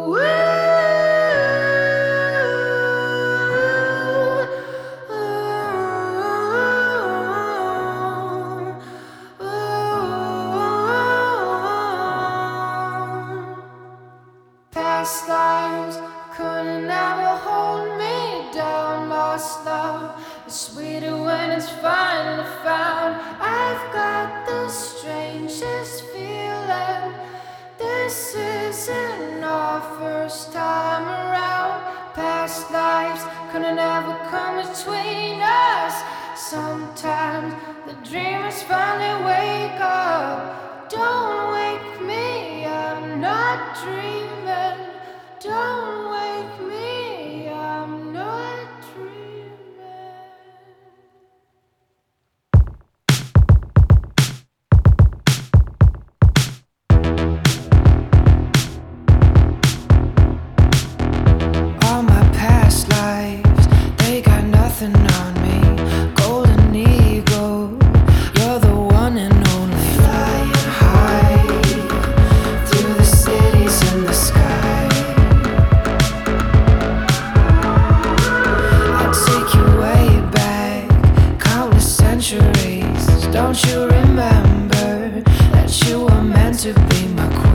Past lives couldn't ever hold me down. Lost love is sweeter when it's finally found. I've got the strangest feeling. This isn't our first time around. Past lives couldn't ever come between us. Sometimes the dreamers finally wake up. Don't wake me, I'm not dreaming. Don't wake me, I'm not dreaming. All my past lives, they got nothing on me. Golden eagle, you're the one and only. Flying high through the cities in the sky. I'll take you way back, countless centuries. Don't you remember that you were meant to be my queen?